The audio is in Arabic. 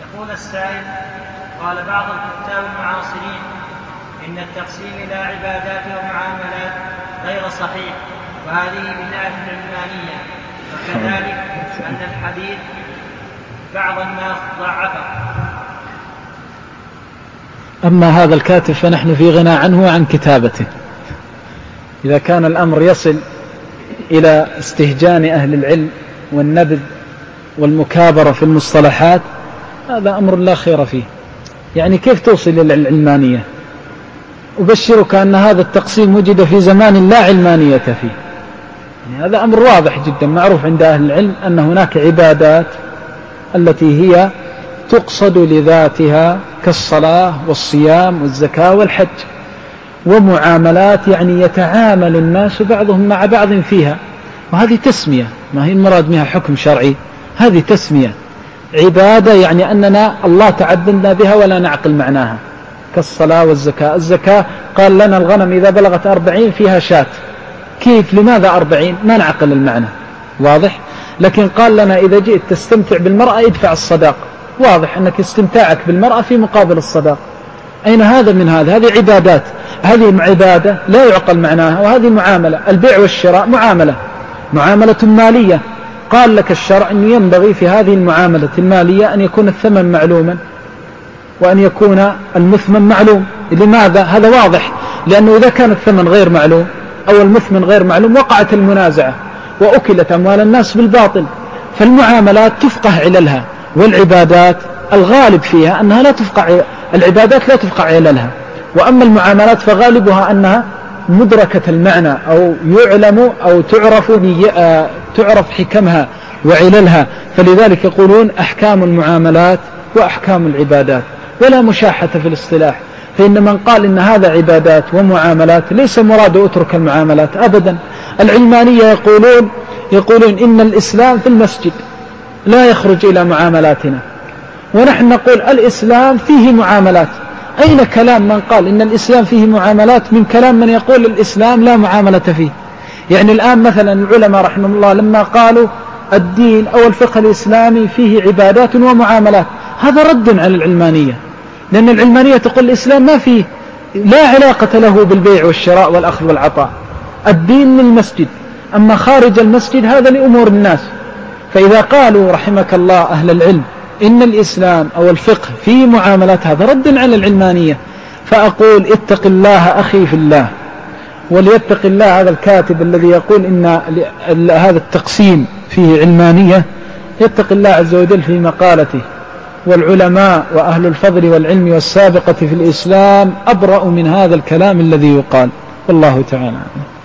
يقول السائل: قال بعض الكتاب المعاصرين إن التقسيم إلى عبادات ومعاملات غير صحيح، وهذه بدعة علمانية، وكذلك أن الحديث بعض الناس ضعفه. أما هذا الكاتب فنحن في غنى عنه وعن كتابته. إذا كان الأمر يصل إلى استهجان أهل العلم والنبذ والمكابرة في المصطلحات، هذا أمر لا خير فيه. يعني كيف توصل إلى العلمانية؟ أبشرك أن هذا التقسيم وجد في زمان لا علمانية فيه. يعني هذا أمر واضح جدا معروف عند أهل العلم أن هناك عبادات التي هي تقصد لذاتها كالصلاة والصيام والزكاة والحج، ومعاملات يعني يتعامل الناس بعضهم مع بعض فيها، وهذه تسمية، ما هي المراد منها حكم شرعي، هذه تسمية عبادة، يعني أننا الله تعبدنا بها ولا نعقل معناها، كالصلاة والزكاة. الزكاة قال لنا الغنم إذا بلغت 40 فيها شاة، كيف؟ لماذا 40؟ ما نعقل المعنى، واضح. لكن قال لنا إذا جئت تستمتع بالمرأة ادفع الصداق، واضح أنك استمتاعك بالمرأة في مقابل الصداق. أين هذا من هذا؟ هذه عبادات، هذه عبادة لا يعقل معناها، وهذه معاملة. البيع والشراء معاملة مالية، قال لك الشرع أنه ينبغي في هذه المعاملة المالية أن يكون الثمن معلوما وأن يكون المثمن معلوم. لماذا؟ هذا واضح، لأنه إذا كان الثمن غير معلوم أو المثمن غير معلوم وقعت المنازعة وأكلت أموال الناس بالباطل. فالمعاملات تفقه عللها، والعبادات الغالب فيها أنها لا تفقه، العبادات لا تفقه عللها، وأما المعاملات فغالبها أنها مدركة المعنى أو يعلم أو تعرف حكمها وعللها. فلذلك يقولون أحكام المعاملات وأحكام العبادات، ولا مشاحة في الاصطلاح. فإن من قال إن هذا عبادات ومعاملات ليس مراد أترك المعاملات أبدا. العلمانية يقولون إن الإسلام في المسجد لا يخرج إلى معاملاتنا، ونحن نقول الإسلام فيه معاملات. أين كلام من قال إن الإسلام فيه معاملات من كلام من يقول الإسلام لا معاملة فيه؟ يعني الآن مثلا العلماء رحمه الله لما قالوا الدين أو الفقه الإسلامي فيه عبادات ومعاملات، هذا رد على العلمانية، لأن العلمانية تقول الإسلام ما فيه، لا علاقة له بالبيع والشراء والأخذ والعطاء. الدين للمسجد، أما خارج المسجد هذا لأمور الناس. فإذا قالوا رحمك الله أهل العلم إن الإسلام أو الفقه في معاملات، هذا رد على العلمانية. فأقول اتق الله أخي في الله، وليتق الله هذا الكاتب الذي يقول إن هذا التقسيم فيه علمانية، يتق الله عز وجل في مقالته. والعلماء وأهل الفضل والعلم والسابقة في الإسلام أبرأ من هذا الكلام الذي يقال، والله تعالى.